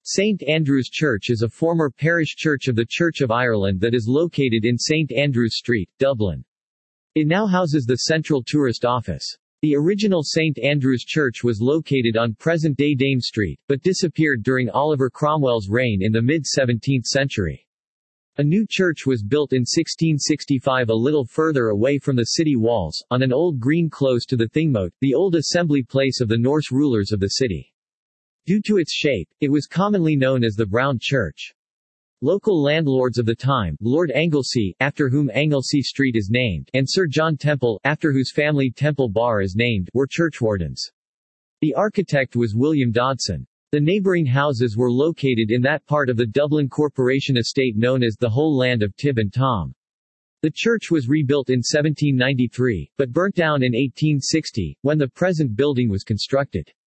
St Andrew's Church is a former parish church of the Church of Ireland that is located in St Andrew's Street, Dublin. It now houses the Central Tourist Office. The original St Andrew's Church was located on present-day Dame Street, but disappeared during Oliver Cromwell's reign in the mid-17th century. A new church was built in 1665 a little further away from the city walls, on an old green close to the Thingmote, the old assembly place of the Norse rulers of the city. Due to its shape, it was commonly known as the Brown Church. Local landlords of the time, Lord Anglesey, after whom Anglesey Street is named, and Sir John Temple, after whose family Temple Bar is named, were churchwardens. The architect was William Dodson. The neighbouring houses were located in that part of the Dublin Corporation estate known as the Whole Land of Tib and Tom. The church was rebuilt in 1793, but burnt down in 1860, when the present building was constructed.